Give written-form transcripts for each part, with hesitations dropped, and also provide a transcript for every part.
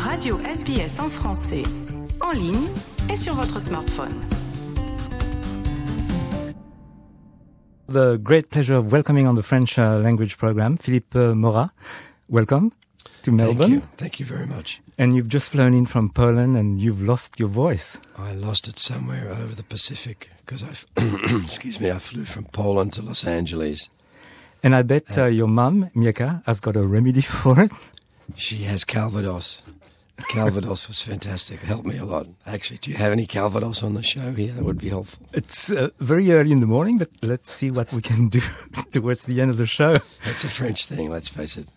Radio SBS en français, en ligne et sur votre smartphone. The great pleasure of welcoming on the French language program, Philippe Morat. Welcome to Melbourne. Thank you very much. And you've just flown in from Poland and you've lost your voice. I lost it somewhere over the Pacific because I flew from Poland to Los Angeles. And I bet your mum, Mirka, has got a remedy for it. She has Calvados. Calvados was fantastic. It helped me a lot. Actually, do you have any Calvados on the show here? That would be helpful. It's very early in the morning, but let's see what we can do towards the end of the show. That's a French thing, let's face it.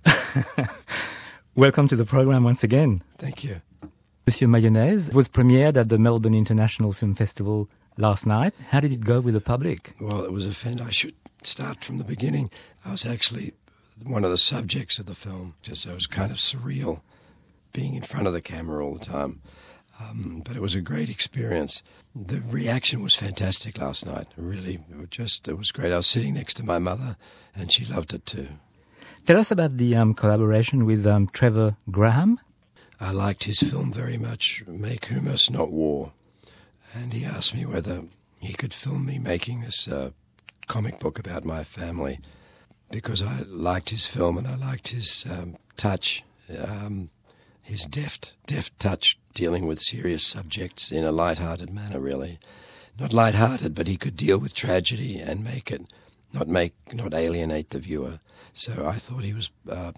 Welcome to the program once again. Thank you. Monsieur Mayonnaise was premiered at the Melbourne International Film Festival last night. How did it go with the public? Well, it was I should start from the beginning. I was actually one of the subjects of the film. Just it was kind of surreal being in front of the camera all the time. But it was a great experience. The reaction was fantastic last night. Really, it was great. I was sitting next to my mother, and she loved it too. Tell us about the collaboration with Trevor Graham. I liked his film very much, Make Hummus Not War. And he asked me whether he could film me making this comic book about my family, because I liked his film and I liked his touch, his deft touch dealing with serious subjects in a light-hearted manner, really. Not light-hearted, but he could deal with tragedy and not alienate the viewer. So I thought he was a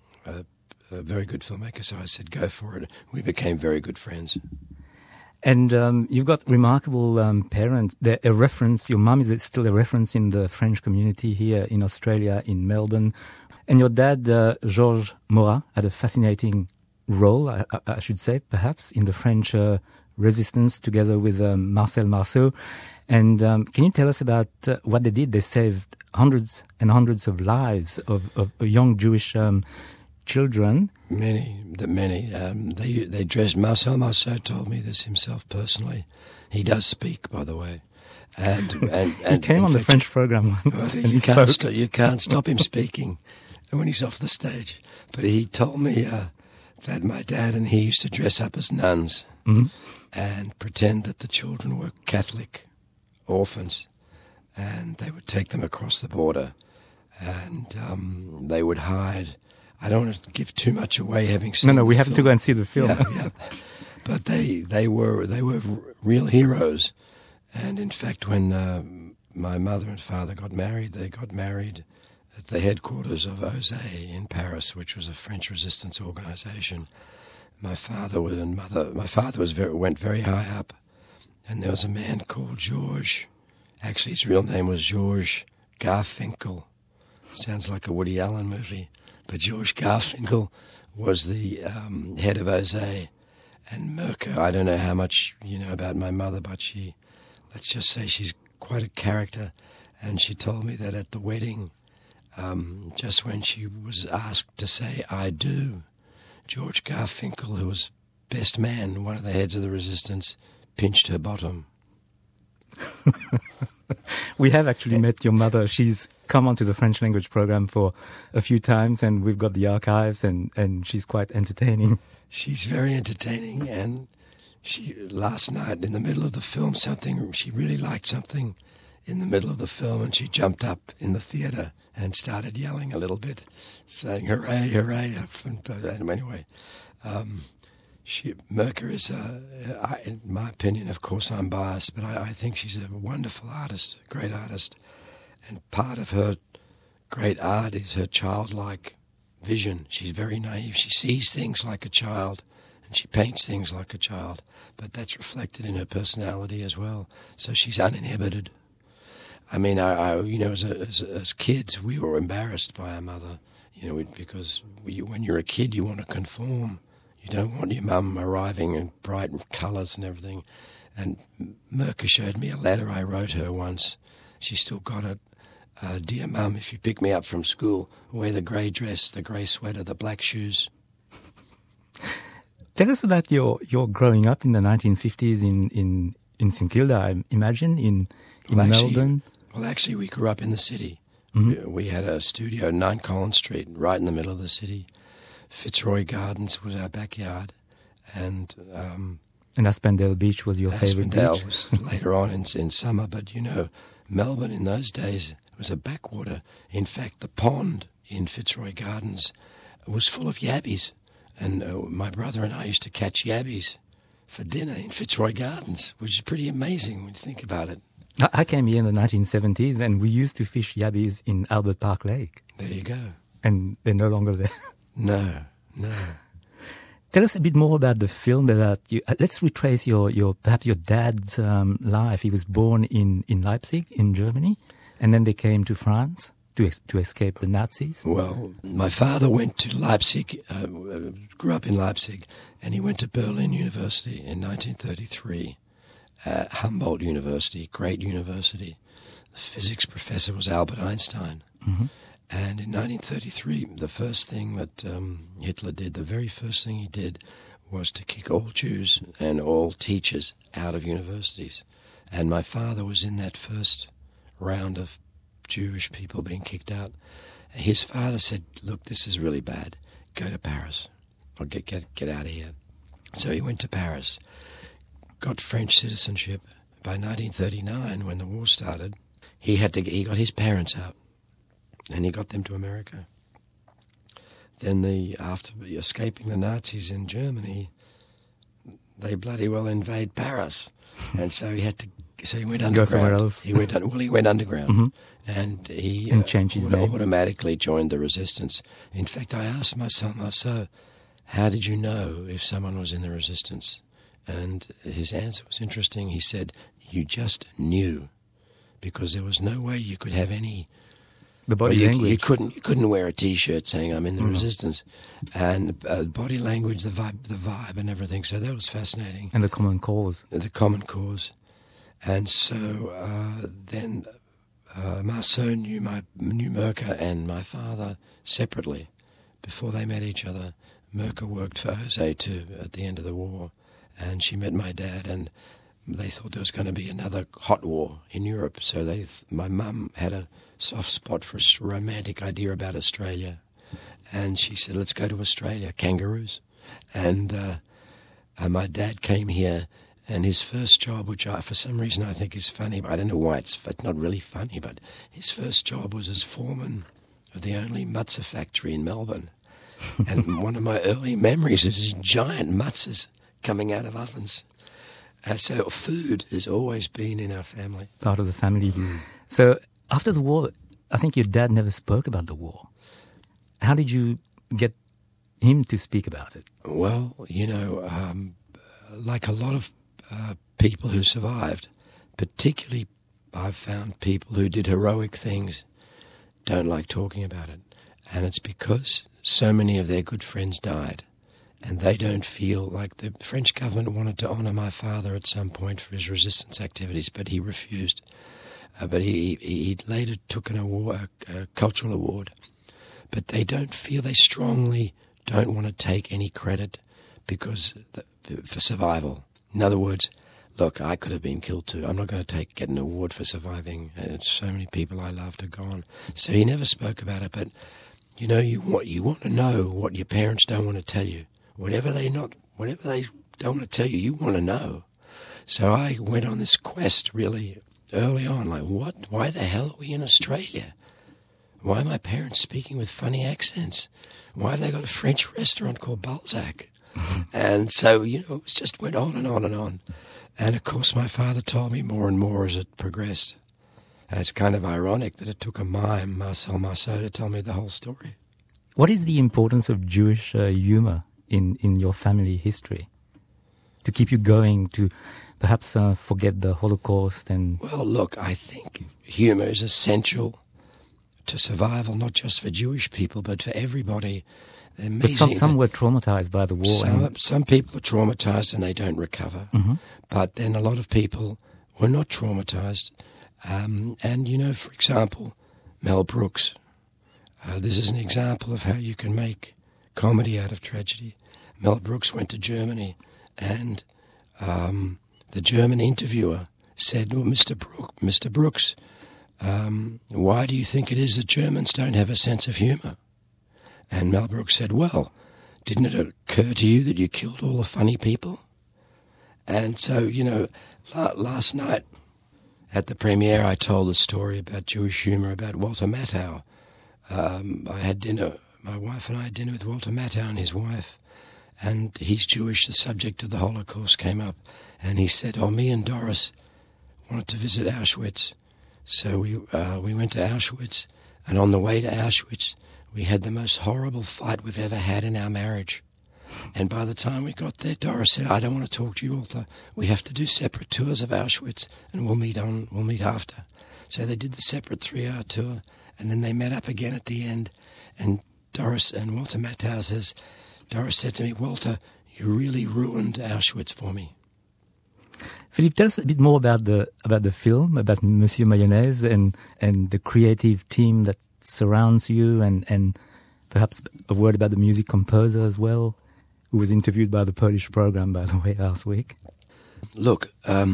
very good filmmaker, so I said, go for it. We became very good friends. And you've got remarkable parents. They're a reference. Your mum is still a reference in the French community here in Australia, in Melbourne. And your dad, Georges Morat, had a fascinating role, I should say, perhaps, in the French resistance together with Marcel Marceau. And can you tell us about what they did? They saved hundreds and hundreds of lives of young Jewish children. Many. They dressed. Marcel Marceau told me this himself personally. He does speak, by the way. And he came on the French program once. Well, you can't stop him speaking when he's off the stage. But he told me that my dad and he used to dress up as nuns and pretend that the children were Catholic orphans, and they would take them across the border, and they would hide. I don't want to give too much away, having seen. No, we have to go and see the film. Yeah. But they were real heroes, and in fact, when my mother and father got married, they got married at the headquarters of OSE in Paris, which was a French resistance organization. My father went very high up, and there was a man called Georges. Actually, his real name was Georges Garfinkel. Sounds like a Woody Allen movie. But Georges Garfinkel was the head of OSE. And Mirka, I don't know how much you know about my mother, but let's just say she's quite a character. And she told me that at the wedding, just when she was asked to say, I do, Georges Garfinkel, who was best man, one of the heads of the resistance, pinched her bottom. We have actually met your mother. She's come onto the French language program for a few times, and we've got the archives, and she's quite entertaining. She's very entertaining, and last night in the middle of the film, she really liked something in the middle of the film, and she jumped up in the theatre and started yelling a little bit, saying, hooray, hooray. Anyway, Mirka is, in my opinion, of course I'm biased, but I think she's a wonderful artist, a great artist. And part of her great art is her childlike vision. She's very naive. She sees things like a child, and she paints things like a child. But that's reflected in her personality as well. So she's uninhibited. I mean, as kids, we were embarrassed by our mother, because when you're a kid, you want to conform. You don't want your mum arriving in bright colours and everything. And Mirka showed me a letter I wrote her once. She still got it. Dear Mum, if you pick me up from school, wear the grey dress, the grey sweater, the black shoes. Tell us about your growing up in the 1950s in St Kilda, I imagine, in Melbourne. Well, actually, we grew up in the city. Mm-hmm. We had a studio, 9 Collins Street, right in the middle of the city. Fitzroy Gardens was our backyard, and Aspendale Beach was your favorite beach? Aspendale was later on in summer, but Melbourne in those days was a backwater. In fact, the pond in Fitzroy Gardens was full of yabbies, and my brother and I used to catch yabbies for dinner in Fitzroy Gardens, which is pretty amazing when you think about it. I came here in the 1970s, and we used to fish yabbies in Albert Park Lake. There you go. And they're no longer there. No. Tell us a bit more about the film. Let's retrace perhaps your dad's life. He was born in Leipzig, in Germany, and then they came to France to escape the Nazis. Well, my father went to Leipzig, grew up in Leipzig, and he went to Berlin University in 1933, Humboldt University, great university. The physics professor was Albert Einstein. Mm-hmm. And in 1933, the first thing that Hitler did, the very first thing he did, was to kick all Jews and all teachers out of universities. And my father was in that first round of Jewish people being kicked out. His father said, look, this is really bad. Go to Paris. Or get out of here. So he went to Paris, got French citizenship. By 1939, when the war started, he got his parents out. And he got them to America. Then after escaping the Nazis in Germany, they bloody well invade Paris. And so he went underground. Go somewhere else. He went underground. Mm-hmm. And he changed his name. Automatically joined the resistance. In fact, I asked my son, Marceau, how did you know if someone was in the resistance? And his answer was interesting. He said, you just knew, because there was no way you could have any... The body language. You couldn't wear a T-shirt saying I'm in the resistance, and body language, the vibe, and everything. So that was fascinating. And the common cause. And so then Marceau knew Mirka and my father separately before they met each other. Mirka worked for Jose too at the end of the war, and she met my dad, and they thought there was going to be another hot war in Europe. So my mum had a soft spot for a romantic idea about Australia. And she said, let's go to Australia, kangaroos. And my dad came here, and his first job, which for some reason I think is funny, but I don't know why it's not really funny, but his first job was as foreman of the only matzah factory in Melbourne. And one of my early memories is giant matzahs coming out of ovens. So food has always been in our family. Part of the family. So after the war, I think your dad never spoke about the war. How did you get him to speak about it? Well, like a lot of people who survived, particularly I've found people who did heroic things don't like talking about it. And it's because so many of their good friends died. And they don't feel like the French government wanted to honour my father at some point for his resistance activities, but he refused. But he later took an award, a cultural award. But they strongly don't want to take any credit for survival. In other words, look, I could have been killed too. I'm not going to get an award for surviving. So many people I loved are gone. So he never spoke about it. But you want to know what your parents don't want to tell you. Whatever they don't want to tell you, you want to know. So I went on this quest really early on, like, why the hell are we in Australia? Why are my parents speaking with funny accents? Why have they got a French restaurant called Balzac? And so, it just went on and on and on. And of course my father told me more and more as it progressed. And it's kind of ironic that it took a mime, Marcel Marceau, to tell me the whole story. What is the importance of Jewish humour in your family history to keep you going, to perhaps forget the Holocaust? Well, look, I think humour is essential to survival, not just for Jewish people, but for everybody. But some were traumatized by the war. Some people are traumatized and they don't recover. Mm-hmm. But then a lot of people were not traumatized. For example, Mel Brooks. This is an example of how you can make comedy out of tragedy. Mel Brooks went to Germany, and the German interviewer said, well, Mr. Brooks, why do you think it is that Germans don't have a sense of humour? And Mel Brooks said, well, didn't it occur to you that you killed all the funny people? And so, last night at the premiere, I told a story about Jewish humour about Walter Matthau. I had dinner, my wife and I had dinner with Walter Matthau and his wife, and he's Jewish. The subject of the Holocaust came up, and he said, me and Doris wanted to visit Auschwitz. So we went to Auschwitz, and on the way to Auschwitz, we had the most horrible fight we've ever had in our marriage. And by the time we got there, Doris said, I don't want to talk to you, Walter. We have to do separate tours of Auschwitz, and we'll meet after. So they did the separate 3-hour tour, and then they met up again at the end. And Doris and Walter Matthau says, Doris said to me, Walter, you really ruined Auschwitz for me. Philippe, tell us a bit more about the film, about Monsieur Mayonnaise and the creative team that surrounds you, and perhaps a word about the music composer as well, who was interviewed by the Polish program, by the way, last week. Look,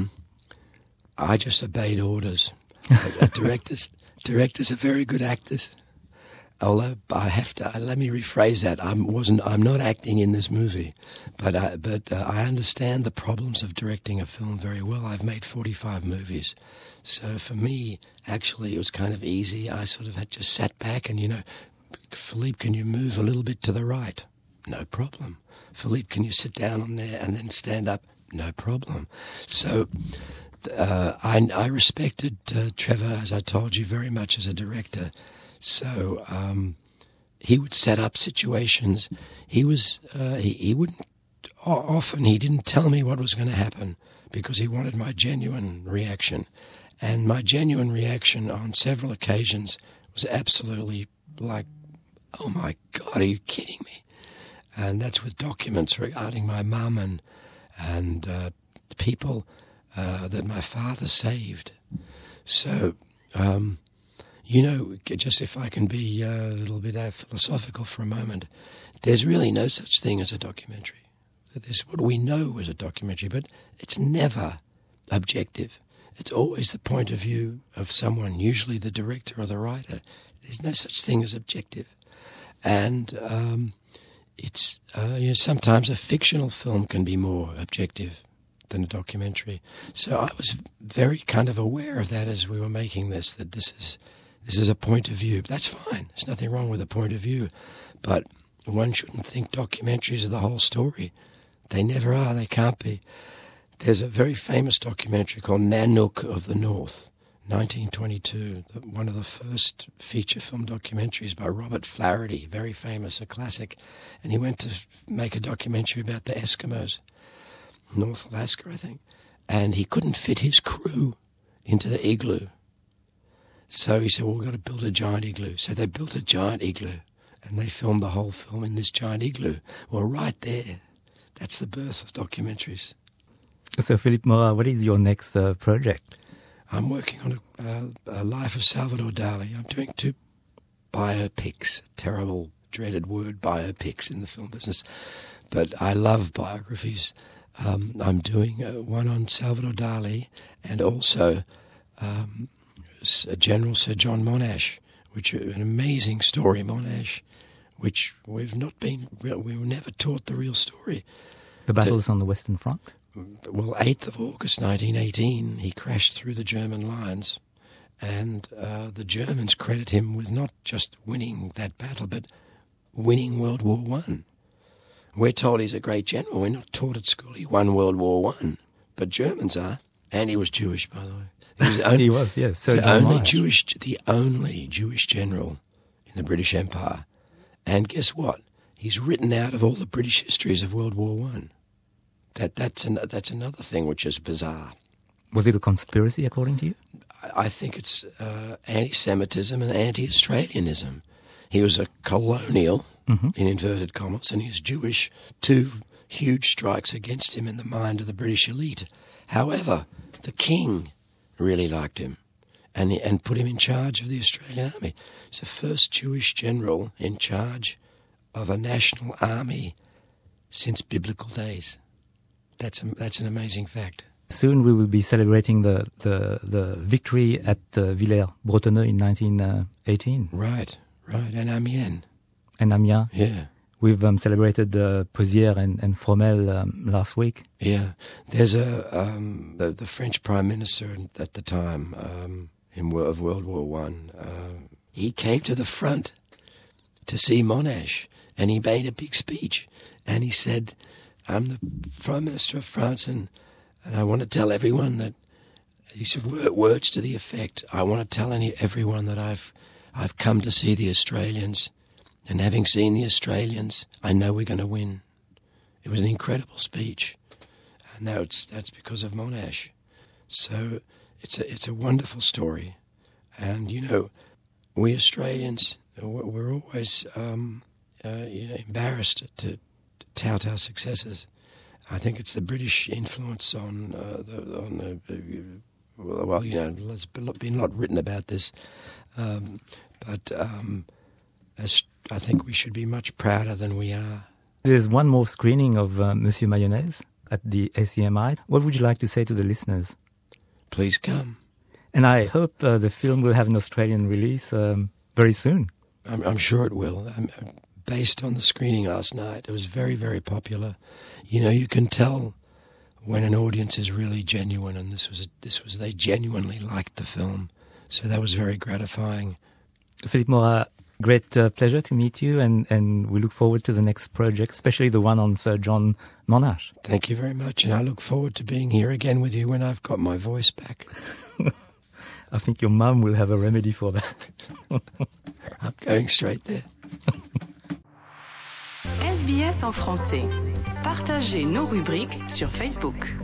I just obeyed orders. Directors are very good actors. Although let me rephrase that. I'm not acting in this movie, but I understand the problems of directing a film very well. I've made 45 movies, so for me, actually, it was kind of easy. I sort of had just sat back and Philippe, can you move a little bit to the right? No problem. Philippe, can you sit down on there and then stand up? No problem. So I respected Trevor, as I told you, very much as a director. So he would set up situations. He wouldn't often. He didn't tell me what was going to happen because he wanted my genuine reaction, and my genuine reaction on several occasions was absolutely like, "Oh my God, are you kidding me?" And that's with documents regarding my mum and people that my father saved. So. Just if I can be a little bit philosophical for a moment, there's really no such thing as a documentary. There's what we know as a documentary, but it's never objective. It's always the point of view of someone, usually the director or the writer. There's no such thing as objective. And it's sometimes a fictional film can be more objective than a documentary. So I was very kind of aware of that as we were making this, that this is a point of view. That's fine. There's nothing wrong with a point of view. But one shouldn't think documentaries are the whole story. They never are. They can't be. There's a very famous documentary called Nanook of the North, 1922, one of the first feature film documentaries by Robert Flaherty, very famous, a classic. And he went to make a documentary about the Eskimos, North Alaska, I think. And he couldn't fit his crew into the igloo. So he said, well, we've got to build a giant igloo. So they built a giant igloo, and they filmed the whole film in this giant igloo. Well, right there, that's the birth of documentaries. So, Philippe Mora, what is your next project? I'm working on a life of Salvador Dali. I'm doing 2 biopics, terrible, dreaded word, biopics in the film business. But I love biographies. I'm doing one on Salvador Dali and also General Sir John Monash, which is an amazing story, Monash, which we were never taught the real story. The battles on the Western Front? Well, 8th of August 1918, he crashed through the German lines, and the Germans credit him with not just winning that battle, but winning World War I. We're told he's a great general. We're not taught at school he won World War I, but Germans are. And he was Jewish, by the way. He was, yes. So the only Jewish general in the British Empire. And guess what? He's written out of all the British histories of World War I. That's another thing which is bizarre. Was it a conspiracy, according to you? I think it's anti-Semitism and anti-Australianism. He was a colonial, in inverted commas, and he's Jewish. 2 huge strikes against him in the mind of the British elite. However, the king really liked him and put him in charge of the Australian Army. He's the first Jewish general in charge of a national army since biblical days. That's an amazing fact. Soon we will be celebrating the victory at Villers-Bretonneux in 1918. Right, and Amiens. And Amiens. Yeah. We've celebrated Pozières and Fromelles last week. Yeah, there's the French Prime Minister at the time of World War One. He came to the front to see Monash, and he made a big speech. And he said, "I'm the Prime Minister of France, and I want to tell everyone that." He said words to the effect, "I want to tell everyone that I've come to see the Australians, and having seen the Australians, I know we're going to win." It was an incredible speech, and that's because of Monash. So it's a wonderful story, and we Australians, we're always embarrassed to tout our successes. I think it's the British influence on there's been a lot written about this, but I think we should be much prouder than we are. There's one more screening of Monsieur Mayonnaise at the ACMI. What would you like to say to the listeners? Please come. And I hope the film will have an Australian release very soon. I'm sure it will. Based on the screening last night, it was very, very popular. You can tell when an audience is really genuine, and they genuinely liked the film. So that was very gratifying. Philippe Mora, great pleasure to meet you, and we look forward to the next project, especially the one on Sir John Monash. Thank you very much, and I look forward to being here again with you when I've got my voice back. I think your mum will have a remedy for that. I'm going straight there. SBS en français. Partagez nos rubriques sur Facebook.